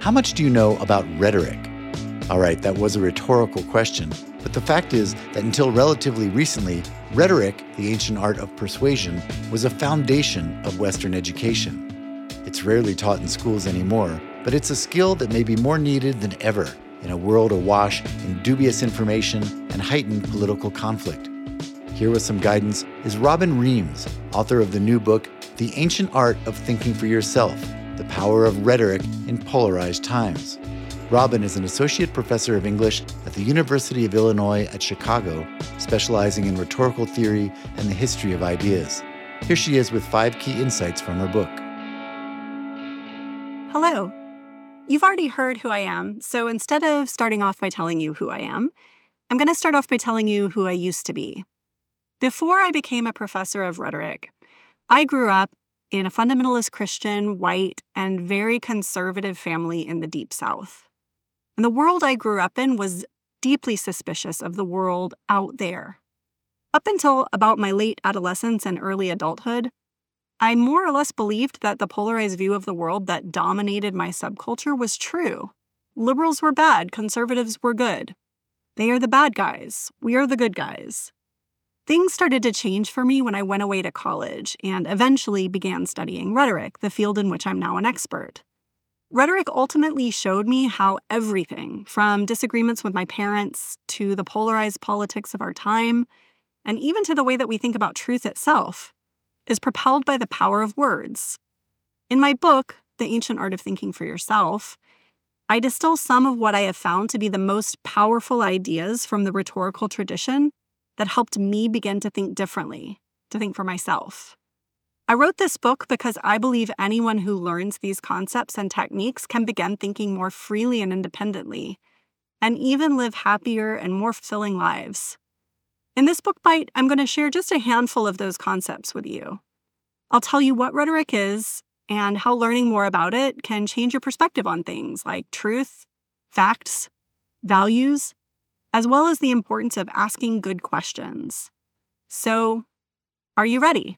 how much do you know about rhetoric? All right, that was a rhetorical question, but the fact is that until relatively recently, rhetoric, the ancient art of persuasion, was a foundation of Western education. It's rarely taught in schools anymore, but it's a skill that may be more needed than ever in a world awash in dubious information and heightened political conflict. Here with some guidance is Robin Reams, author of the new book, The Ancient Art of Thinking for Yourself, The Power of Rhetoric in Polarized Times. Robin is an associate professor of English at the University of Illinois at Chicago, specializing in rhetorical theory and the history of ideas. Here she is with 5 key insights from her book. Hello. You've already heard who I am, so instead of starting off by telling you who I am, I'm going to start off by telling you who I used to be. Before I became a professor of rhetoric, I grew up in a fundamentalist Christian, white, and very conservative family in the Deep South. And the world I grew up in was deeply suspicious of the world out there. Up until about my late adolescence and early adulthood, I more or less believed that the polarized view of the world that dominated my subculture was true. Liberals were bad, conservatives were good. They are the bad guys, we are the good guys. Things started to change for me when I went away to college and eventually began studying rhetoric, the field in which I'm now an expert. Rhetoric ultimately showed me how everything, from disagreements with my parents to the polarized politics of our time, and even to the way that we think about truth itself, is propelled by the power of words. In my book, The Ancient Art of Thinking for Yourself, I distill some of what I have found to be the most powerful ideas from the rhetorical tradition that helped me begin to think differently, to think for myself. I wrote this book because I believe anyone who learns these concepts and techniques can begin thinking more freely and independently, and even live happier and more fulfilling lives. In this book bite, I'm going to share just a handful of those concepts with you. I'll tell you what rhetoric is and how learning more about it can change your perspective on things like truth, facts, values, as well as the importance of asking good questions. So, are you ready?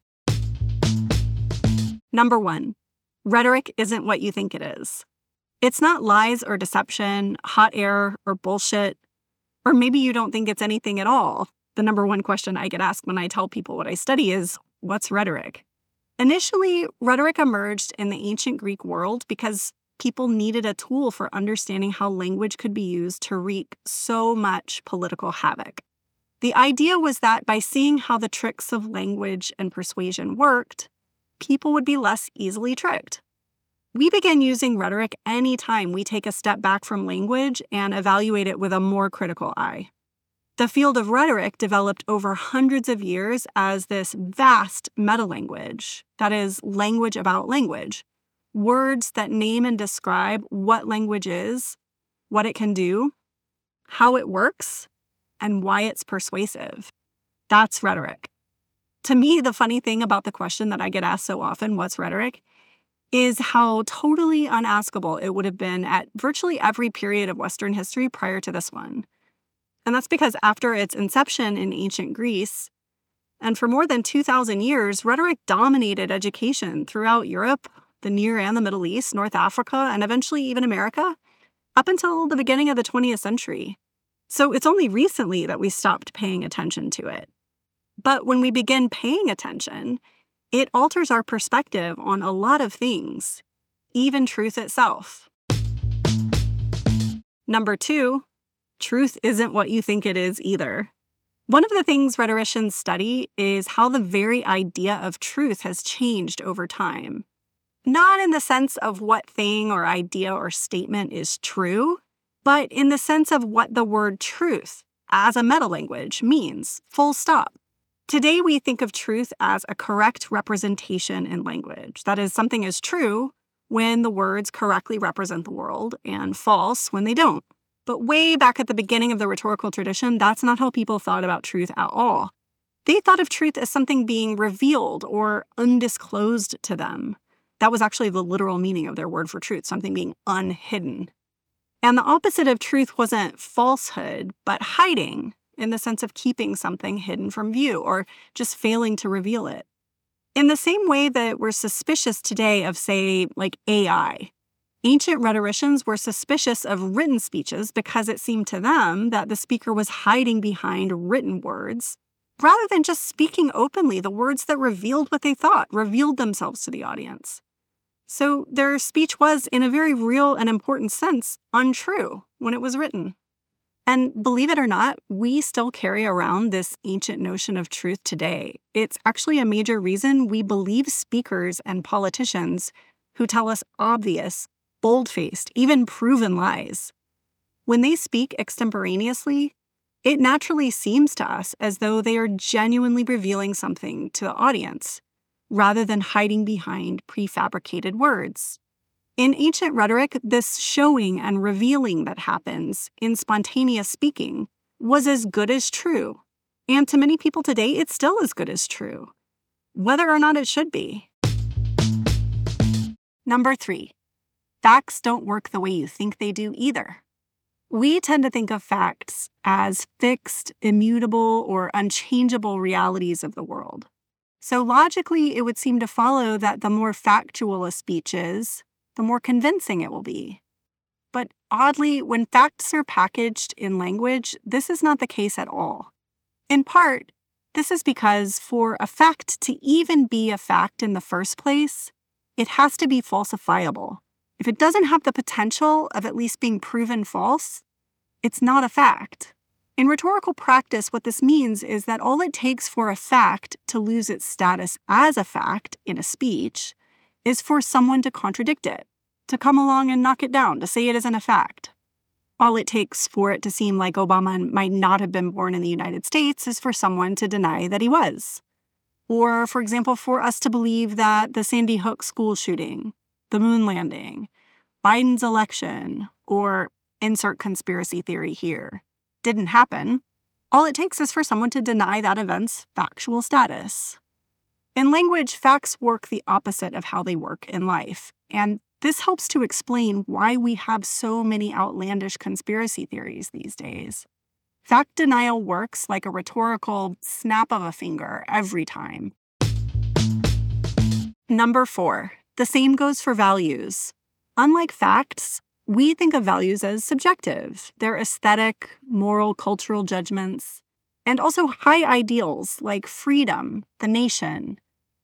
Number 1, rhetoric isn't what you think it is. It's not lies or deception, hot air or bullshit, or maybe you don't think it's anything at all. The number 1 question I get asked when I tell people what I study is, what's rhetoric? Initially, rhetoric emerged in the ancient Greek world because people needed a tool for understanding how language could be used to wreak so much political havoc. The idea was that by seeing how the tricks of language and persuasion worked, people would be less easily tricked. We begin using rhetoric anytime we take a step back from language and evaluate it with a more critical eye. The field of rhetoric developed over hundreds of years as this vast metalanguage, that is, language about language, words that name and describe what language is, what it can do, how it works, and why it's persuasive. That's rhetoric. To me, the funny thing about the question that I get asked so often, what's rhetoric, is how totally unaskable it would have been at virtually every period of Western history prior to this one. And that's because after its inception in ancient Greece, and for more than 2,000 years, rhetoric dominated education throughout Europe, the Near and the Middle East, North Africa, and eventually even America, up until the beginning of the 20th century. So it's only recently that we stopped paying attention to it. But when we begin paying attention, it alters our perspective on a lot of things, even truth itself. Number 2, truth isn't what you think it is either. One of the things rhetoricians study is how the very idea of truth has changed over time. Not in the sense of what thing or idea or statement is true, but in the sense of what the word truth, as a metalanguage, means, full stop. Today, we think of truth as a correct representation in language. That is, something is true when the words correctly represent the world and false when they don't. But way back at the beginning of the rhetorical tradition, that's not how people thought about truth at all. They thought of truth as something being revealed or undisclosed to them. That was actually the literal meaning of their word for truth, something being unhidden. And the opposite of truth wasn't falsehood, but hiding, in the sense of keeping something hidden from view or just failing to reveal it. In the same way that we're suspicious today of, say, like AI, Ancient rhetoricians were suspicious of written speeches because it seemed to them that the speaker was hiding behind written words, rather than just speaking openly the words that revealed what they thought, revealed themselves to the audience. So their speech was, in a very real and important sense, untrue when it was written. And believe it or not, we still carry around this ancient notion of truth today. It's actually a major reason we believe speakers and politicians who tell us obvious, bold-faced, even proven lies. When they speak extemporaneously, it naturally seems to us as though they are genuinely revealing something to the audience, rather than hiding behind prefabricated words. In ancient rhetoric, this showing and revealing that happens in spontaneous speaking was as good as true. And to many people today, it's still as good as true, whether or not it should be. Number 3, facts don't work the way you think they do either. We tend to think of facts as fixed, immutable, or unchangeable realities of the world. So logically, it would seem to follow that the more factual a speech is, the more convincing it will be. But oddly, when facts are packaged in language, this is not the case at all. In part, this is because for a fact to even be a fact in the first place, it has to be falsifiable. If it doesn't have the potential of at least being proven false, it's not a fact. In rhetorical practice, what this means is that all it takes for a fact to lose its status as a fact in a speech is for someone to contradict it, to come along and knock it down, to say it isn't a fact. All it takes for it to seem like Obama might not have been born in the United States is for someone to deny that he was. Or, for example, for us to believe that the Sandy Hook school shooting, the moon landing, Biden's election, or insert conspiracy theory here, didn't happen. All it takes is for someone to deny that event's factual status. In language, facts work the opposite of how they work in life, and this helps to explain why we have so many outlandish conspiracy theories these days. Fact denial works like a rhetorical snap of a finger every time. Number 4, the same goes for values. Unlike facts, we think of values as subjective. They're aesthetic, moral, cultural judgments, and also high ideals like freedom, the nation,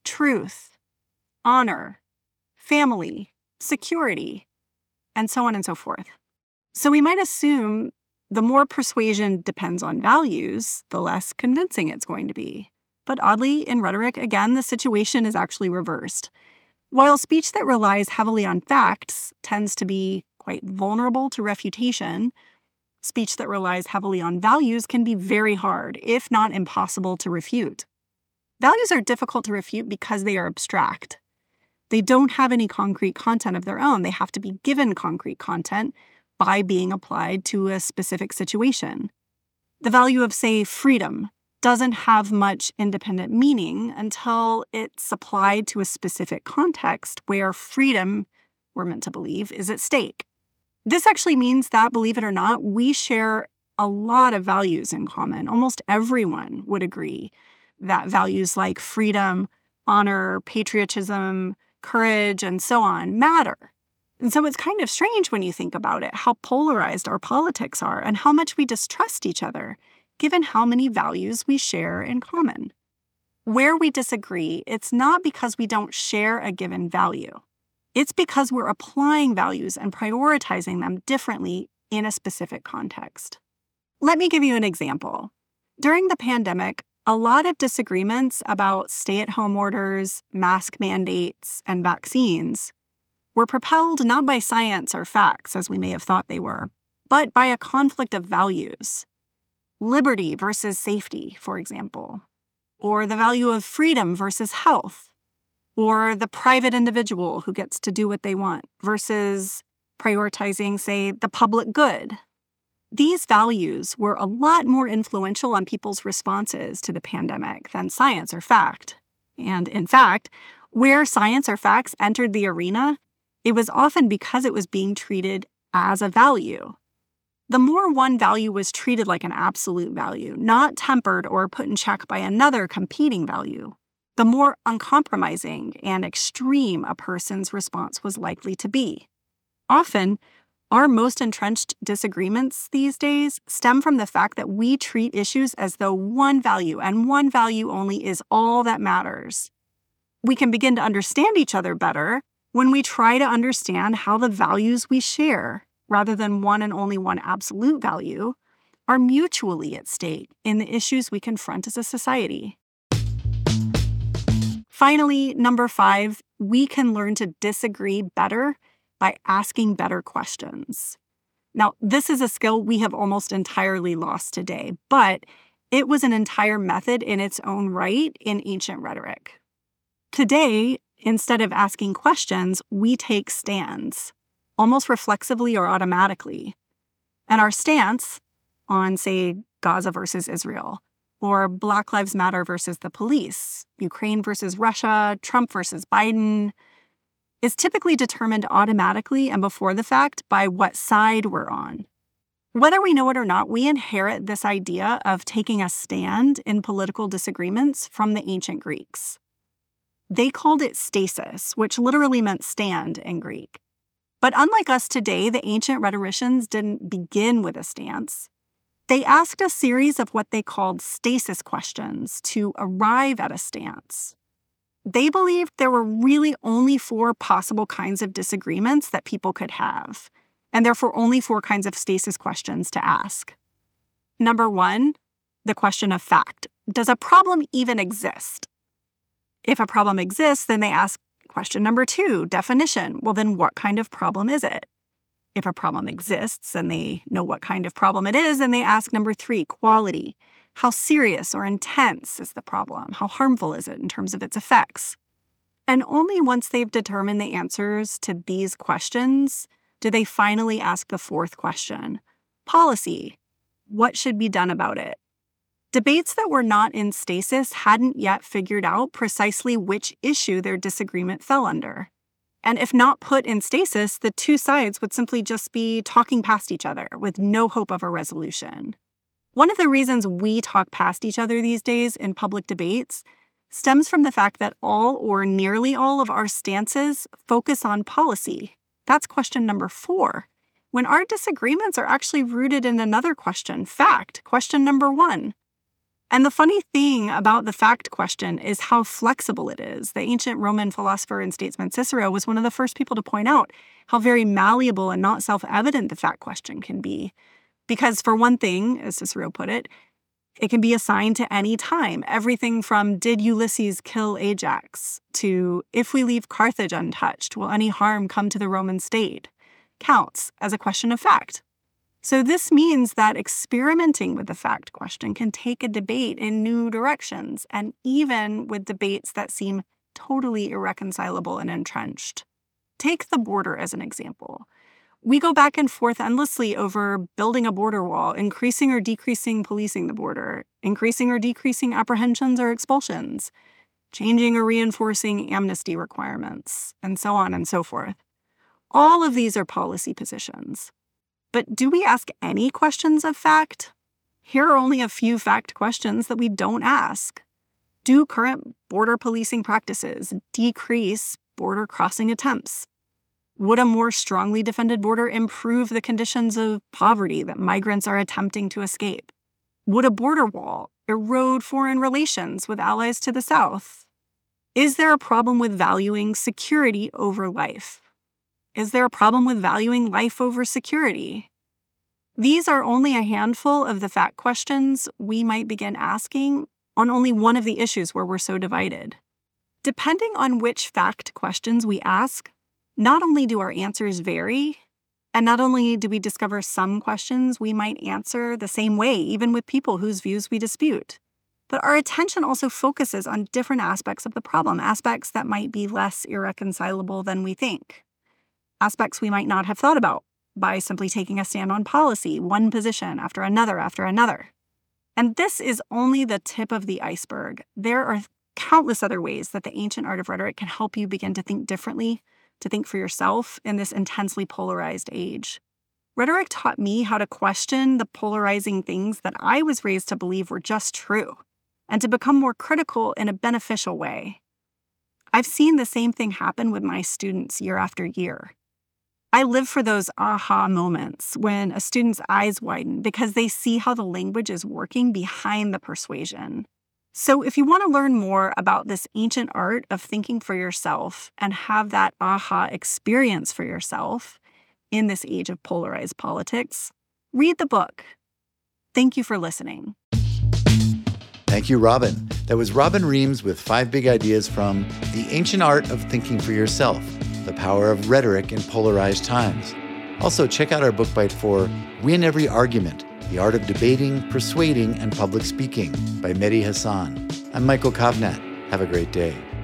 truth, honor, family, security, and so on and so forth. So we might assume the more persuasion depends on values, the less convincing it's going to be. But oddly, in rhetoric, again, the situation is actually reversed. While speech that relies heavily on facts tends to be quite vulnerable to refutation, speech that relies heavily on values can be very hard, if not impossible, to refute. Values are difficult to refute because they are abstract. They don't have any concrete content of their own. They have to be given concrete content by being applied to a specific situation. The value of, say, freedom doesn't have much independent meaning until it's applied to a specific context where freedom, we're meant to believe, is at stake. This actually means that, believe it or not, we share a lot of values in common. Almost everyone would agree that values like freedom, honor, patriotism, courage, and so on matter. And so it's kind of strange when you think about it, how polarized our politics are and how much we distrust each other, given how many values we share in common. Where we disagree, it's not because we don't share a given value. It's because we're applying values and prioritizing them differently in a specific context. Let me give you an example. During the pandemic, a lot of disagreements about stay-at-home orders, mask mandates, and vaccines were propelled not by science or facts, as we may have thought they were, but by a conflict of values. Liberty versus safety, for example, or the value of freedom versus health, or the private individual who gets to do what they want versus prioritizing, say, the public good. These values were a lot more influential on people's responses to the pandemic than science or fact. And in fact, where science or facts entered the arena, it was often because it was being treated as a value. The more one value was treated like an absolute value, not tempered or put in check by another competing value, the more uncompromising and extreme a person's response was likely to be. Often, our most entrenched disagreements these days stem from the fact that we treat issues as though one value and one value only is all that matters. We can begin to understand each other better when we try to understand how the values we share, rather than one and only one absolute value, are mutually at stake in the issues we confront as a society. Finally, number 5, we can learn to disagree better by asking better questions. Now, this is a skill we have almost entirely lost today, but it was an entire method in its own right in ancient rhetoric. Today, instead of asking questions, we take stands, almost reflexively or automatically. And our stance on, say, Gaza versus Israel, or Black Lives Matter versus the police, Ukraine versus Russia, Trump versus Biden, is typically determined automatically and before the fact by what side we're on. Whether we know it or not, we inherit this idea of taking a stand in political disagreements from the ancient Greeks. They called it stasis, which literally meant stand in Greek. But unlike us today, the ancient rhetoricians didn't begin with a stance. They asked a series of what they called stasis questions to arrive at a stance. They believed there were really only 4 possible kinds of disagreements that people could have, and therefore only 4 kinds of stasis questions to ask. Number 1, the question of fact. Does a problem even exist? If a problem exists, then they ask question number 2, definition. Well, then what kind of problem is it? If a problem exists and they know what kind of problem it is, then they ask number 3, quality. How serious or intense is the problem? How harmful is it in terms of its effects? And only once they've determined the answers to these questions do they finally ask the 4th question, policy. What should be done about it? Debates that were not in stasis hadn't yet figured out precisely which issue their disagreement fell under. And if not put in stasis, the 2 sides would simply just be talking past each other with no hope of a resolution. One of the reasons we talk past each other these days in public debates stems from the fact that all or nearly all of our stances focus on policy. That's question number 4, when our disagreements are actually rooted in another question, fact, question number 1. And the funny thing about the fact question is how flexible it is. The ancient Roman philosopher and statesman Cicero was one of the first people to point out how very malleable and not self-evident the fact question can be. Because for one thing, as Cicero put it can be assigned to any time. Everything from did Ulysses kill Ajax to if we leave Carthage untouched, will any harm come to the Roman state? Counts as a question of fact. So this means that experimenting with the fact question can take a debate in new directions, and even with debates that seem totally irreconcilable and entrenched. Take the border as an example. We go back and forth endlessly over building a border wall, increasing or decreasing policing the border, increasing or decreasing apprehensions or expulsions, changing or reinforcing amnesty requirements, and so on and so forth. All of these are policy positions. But do we ask any questions of fact? Here are only a few fact questions that we don't ask. Do current border policing practices decrease border crossing attempts? Would a more strongly defended border improve the conditions of poverty that migrants are attempting to escape? Would a border wall erode foreign relations with allies to the south? Is there a problem with valuing security over life? Is there a problem with valuing life over security? These are only a handful of the fact questions we might begin asking on only one of the issues where we're so divided. Depending on which fact questions we ask, not only do our answers vary, and not only do we discover some questions we might answer the same way, even with people whose views we dispute, but our attention also focuses on different aspects of the problem, aspects that might be less irreconcilable than we think, aspects we might not have thought about by simply taking a stand on policy, one position after another after another. And this is only the tip of the iceberg. There are countless other ways that the ancient art of rhetoric can help you begin to think differently, to think for yourself in this intensely polarized age. Rhetoric taught me how to question the polarizing things that I was raised to believe were just true, and to become more critical in a beneficial way. I've seen the same thing happen with my students year after year. I live for those aha moments when a student's eyes widen because they see how the language is working behind the persuasion. So if you want to learn more about this ancient art of thinking for yourself and have that aha experience for yourself in this age of polarized politics, read the book. Thank you for listening. Thank you, Robin. That was Robin Reams with 5 big ideas from The Ancient Art of Thinking for Yourself, The Power of Rhetoric in Polarized Times. Also, check out our book bite for Win Every Argument, The Art of Debating, Persuading, and Public Speaking by Mehdi Hasan. I'm Michael Kovnat. Have a great day.